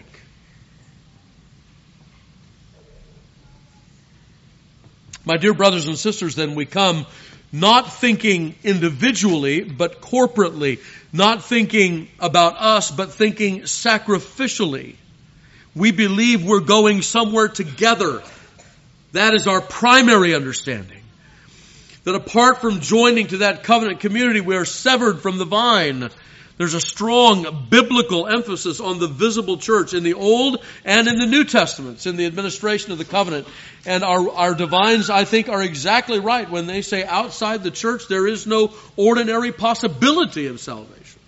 My dear brothers and sisters, then we come not thinking individually, but corporately. Not thinking about us, but thinking sacrificially. We believe we're going somewhere together. That is our primary understanding. That apart from joining to that covenant community, we are severed from the vine. There's a strong biblical emphasis on the visible church in the Old and in the New Testaments, in the administration of the covenant. And our divines, I think, are exactly right when they say outside the church there is no ordinary possibility of salvation.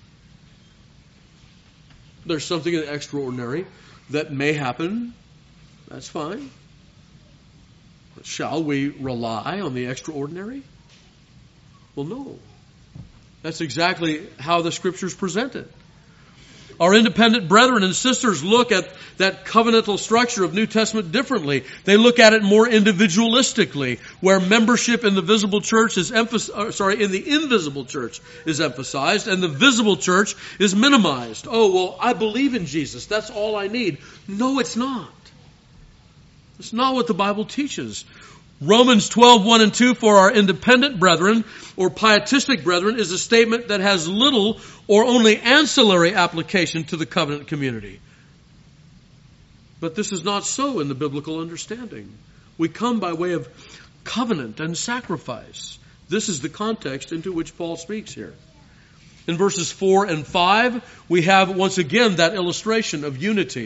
There's something extraordinary that may happen. That's fine. But shall we rely on the extraordinary? Well, no. That's exactly how the Scriptures present it. Our independent brethren and sisters look at that covenantal structure of New Testament differently. They look at it more individualistically, where membership in the visible church is in the invisible church is emphasized, and the visible church is minimized. Oh, well, I believe in Jesus. That's all I need. No, it's not. It's not what the Bible teaches. Romans 12:1 and 2 for our independent brethren or pietistic brethren is a statement that has little or only ancillary application to the covenant community. But this is not so in the biblical understanding. We come by way of covenant and sacrifice. This is the context into which Paul speaks here. In verses 4 and 5, we have once again that illustration of unity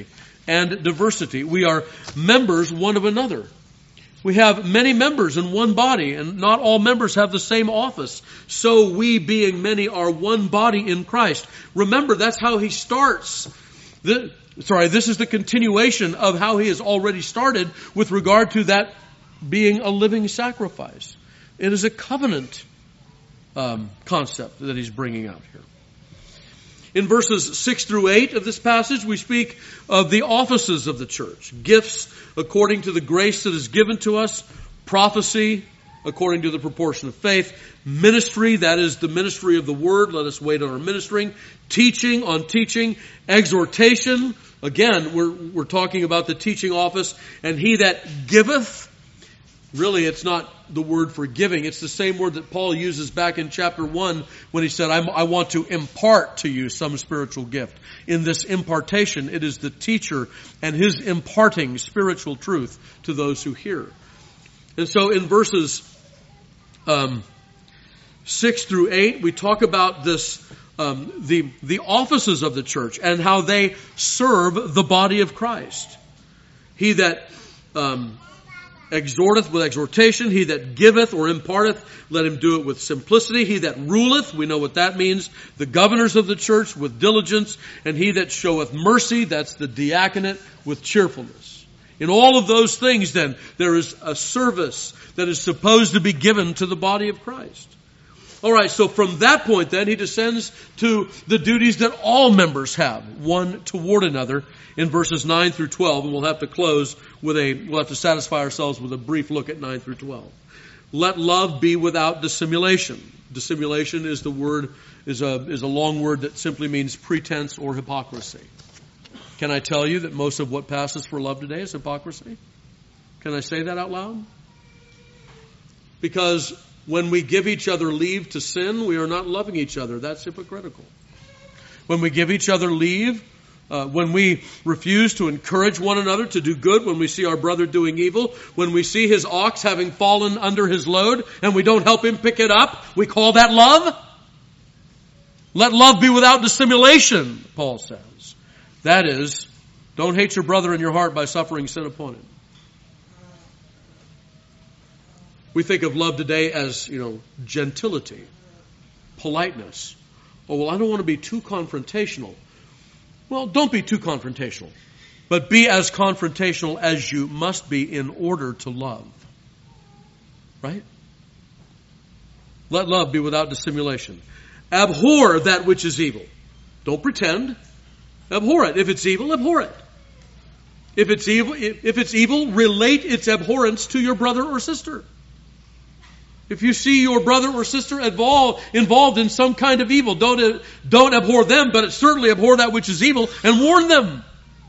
and diversity. We are members one of another. We have many members in one body, and not all members have the same office. So we, being many, are one body in Christ. Remember, that's how he starts. This is the continuation of how he has already started with regard to that being a living sacrifice. It is a covenant concept that he's bringing out here. In verses 6 through 8 of this passage, we speak of the offices of the church. Gifts according to the grace that is given to us. Prophecy according to the proportion of faith. Ministry, that is the ministry of the word. Let us wait on our ministering. Teaching, on teaching. Exhortation. Again, we're talking about the teaching office. And he that giveth. Really, it's not the word for giving. It's the same word that Paul uses back in chapter 1 when he said, I want to impart to you some spiritual gift. In this impartation, it is the teacher and his imparting spiritual truth to those who hear. And so in verses 6 through 8, we talk about this, the offices of the church and how they serve the body of Christ. He that exhorteth with exhortation, he that giveth or imparteth, let him do it with simplicity. He that ruleth, we know what that means, the governors of the church with diligence, and he that showeth mercy, that's the diaconate, with cheerfulness. In all of those things then, there is a service that is supposed to be given to the body of Christ. Alright, so from that point then, he descends to the duties that all members have, one toward another, in verses 9 through 12, and we'll have to close with we'll have to satisfy ourselves with a brief look at 9 through 12. Let love be without dissimulation. Dissimulation is a long word that simply means pretense or hypocrisy. Can I tell you that most of what passes for love today is hypocrisy? Can I say that out loud? Because when we give each other leave to sin, we are not loving each other. That's hypocritical. When we give each other leave, when we refuse to encourage one another to do good, when we see our brother doing evil, when we see his ox having fallen under his load and we don't help him pick it up, we call that love? Let love be without dissimulation, Paul says. That is, don't hate your brother in your heart by suffering sin upon him. We think of love today as, gentility, politeness. Oh, well, I don't want to be too confrontational. Well, don't be too confrontational. But be as confrontational as you must be in order to love. Right? Let love be without dissimulation. Abhor that which is evil. Don't pretend. Abhor it. If it's evil, abhor it. If it's evil, relate its abhorrence to your brother or sister. If you see your brother or sister involved in some kind of evil, don't abhor them, but certainly abhor that which is evil and warn them.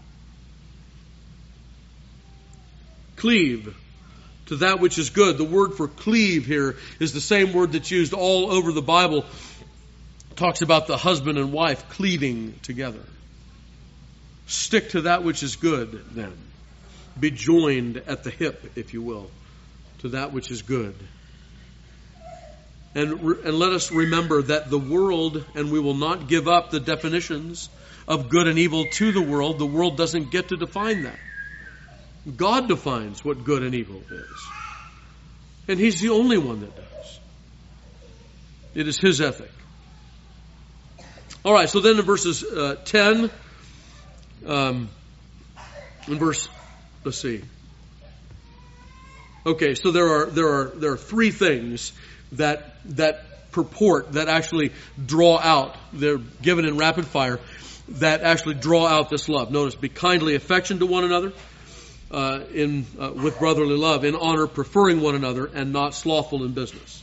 Cleave to that which is good. The word for cleave here is the same word that's used all over the Bible. It talks about the husband and wife cleaving together. Stick to that which is good then. Be joined at the hip, if you will, to that which is good. And let us remember that the world, and we will not give up the definitions of good and evil to the world. The world doesn't get to define that. God defines what good and evil is. And He's the only one that does. It is His ethic. All right, so then in verses 10, in verse, let's see. Okay, so there are three things that purport, that actually draw out, they're given in rapid fire, that actually draw out this love. Notice, be kindly affectioned to one another, with brotherly love, in honor, preferring one another, and not slothful in business.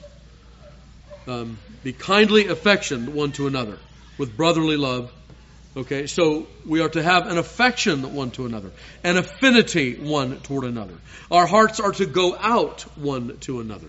Be kindly affectioned one to another, with brotherly love. Okay, so we are to have an affection one to another, an affinity one toward another. Our hearts are to go out one to another.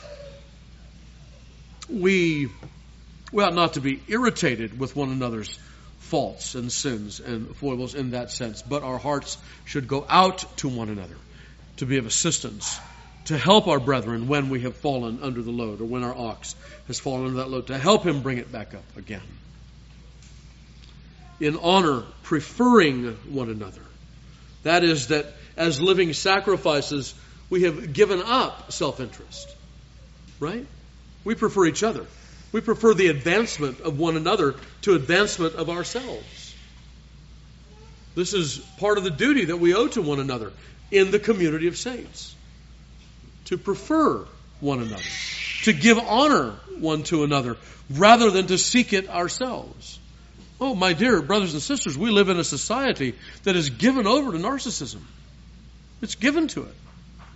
We ought not to be irritated with one another's faults and sins and foibles in that sense, but our hearts should go out to one another to be of assistance, to help our brethren when we have fallen under the load, or when our ox has fallen under that load, to help him bring it back up again. In honor, preferring one another. That is that as living sacrifices, we have given up self-interest. Right? We prefer each other. We prefer the advancement of one another to advancement of ourselves. This is part of the duty that we owe to one another in the community of saints. To prefer one another. To give honor one to another rather than to seek it ourselves. Oh, my dear brothers and sisters, we live in a society that is given over to narcissism. It's given to it.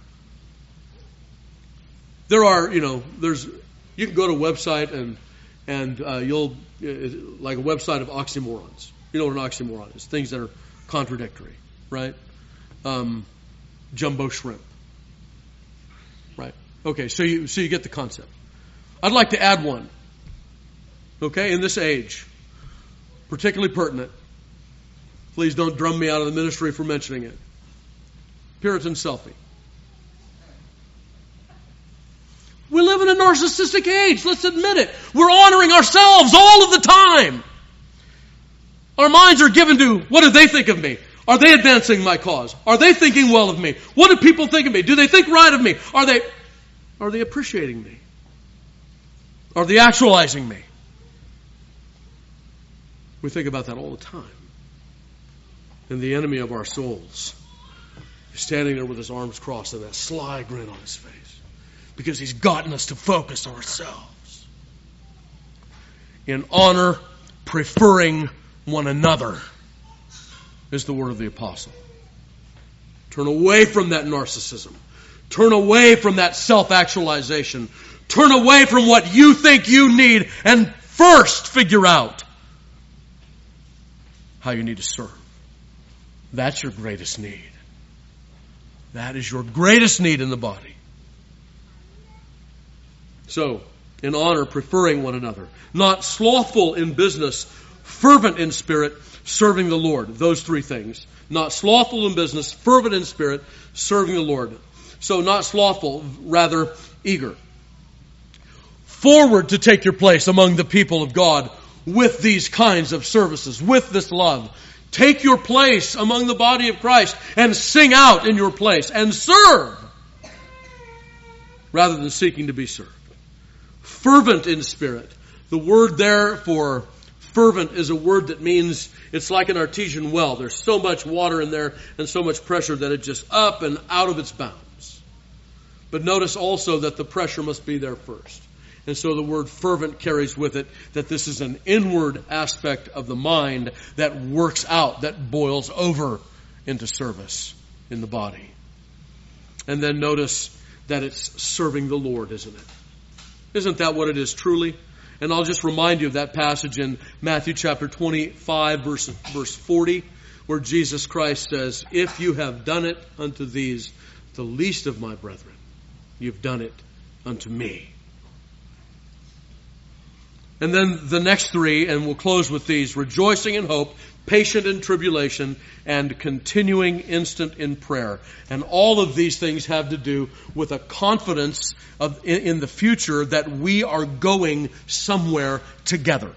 There are, you can go to a website and you'll, like a website of oxymorons. You know what an oxymoron is? Things that are contradictory, right? Jumbo shrimp. Right? Okay, so you get the concept. I'd like to add one. Okay, in this age, particularly pertinent. Please don't drum me out of the ministry for mentioning it. Puritan selfie. We live in a narcissistic age. Let's admit it. We're honoring ourselves all of the time. Our minds are given to, what do they think of me? Are they advancing my cause? Are they thinking well of me? What do people think of me? Do they think right of me? Are they appreciating me? Are they actualizing me? We think about that all the time. And the enemy of our souls is standing there with his arms crossed and that sly grin on his face. Because he's gotten us to focus on ourselves. In honor, preferring one another is the word of the apostle. Turn away from that narcissism. Turn away from that self-actualization. Turn away from what you think you need and first figure out how you need to serve. That's your greatest need. That is your greatest need in the body. So, in honor, preferring one another. Not slothful in business, fervent in spirit, serving the Lord. Those three things. Not slothful in business, fervent in spirit, serving the Lord. So, not slothful, rather eager. Forward to take your place among the people of God with these kinds of services, with this love. Take your place among the body of Christ and sing out in your place and serve rather than seeking to be served. Fervent in spirit. The word there for fervent is a word that means it's like an artesian well. There's so much water in there and so much pressure that it's just up and out of its bounds. But notice also that the pressure must be there first. And so the word fervent carries with it that this is an inward aspect of the mind that works out, that boils over into service in the body. And then notice that it's serving the Lord, isn't it? Isn't that what it is truly? And I'll just remind you of that passage in Matthew chapter 25, verse 40, where Jesus Christ says, if you have done it unto these, the least of my brethren, you've done it unto me. And then the next three, and we'll close with these: rejoicing in hope, patient in tribulation, and continuing instant in prayer. And all of these things have to do with a confidence in the future that we are going somewhere together.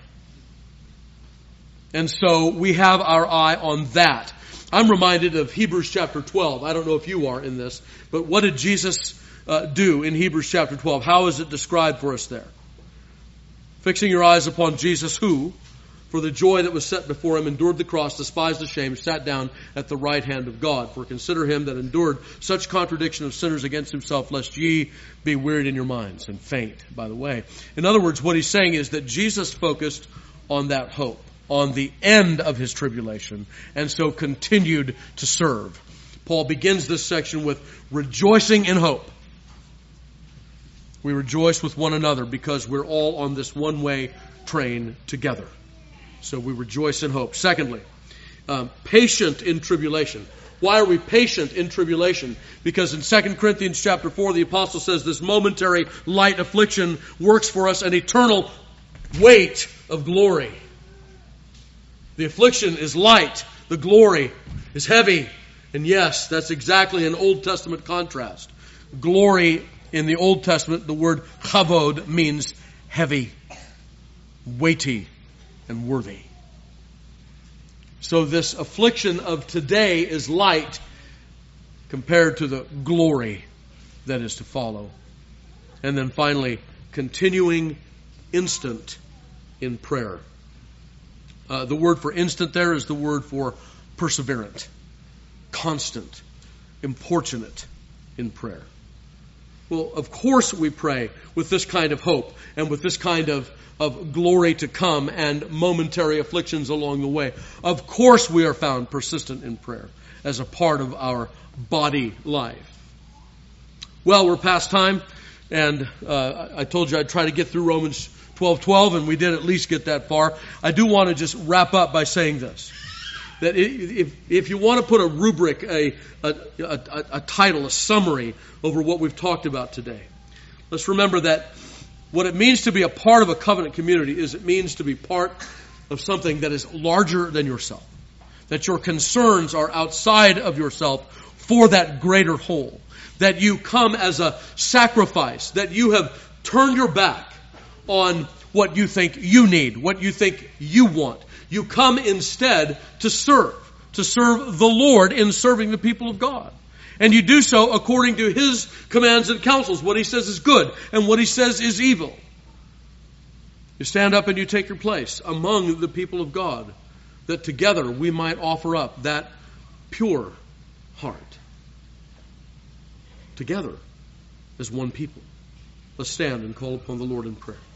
And so we have our eye on that. I'm reminded of Hebrews chapter 12. I don't know if you are in this, but what did Jesus do in Hebrews chapter 12? How is it described for us there? Fixing your eyes upon Jesus, who, for the joy that was set before him, endured the cross, despised the shame, sat down at the right hand of God. For consider him that endured such contradiction of sinners against himself, lest ye be wearied in your minds and faint by the way. In other words, what he's saying is that Jesus focused on that hope, on the end of his tribulation, and so continued to serve. Paul begins this section with rejoicing in hope. We rejoice with one another because we're all on this one-way train together. So we rejoice in hope. Secondly, patient in tribulation. Why are we patient in tribulation? Because in 2 Corinthians chapter 4, the apostle says this momentary light affliction works for us an eternal weight of glory. The affliction is light. The glory is heavy. And yes, that's exactly an Old Testament contrast. Glory in the Old Testament, the word chavod means heavy, weighty, and worthy. So this affliction of today is light compared to the glory that is to follow. And then finally, continuing instant in prayer. The word for instant there is the word for perseverant, constant, importunate in prayer. Well, of course we pray with this kind of hope and with this kind of glory to come and momentary afflictions along the way. Of course we are found persistent in prayer as a part of our body life. Well, we're past time, and I told you I'd try to get through Romans 12:12, and we did at least get that far. I do want to just wrap up by saying this, that if you want to put a rubric, a title, a summary over what we've talked about today, let's remember that what it means to be a part of a covenant community is it means to be part of something that is larger than yourself, that your concerns are outside of yourself for that greater whole, that you come as a sacrifice, that you have turned your back on what you think you need, what you think you want. You come instead to serve the Lord in serving the people of God. And you do so according to His commands and counsels, what He says is good and what He says is evil. You stand up and you take your place among the people of God, that together we might offer up that pure heart. Together as one people. Let's stand and call upon the Lord in prayer.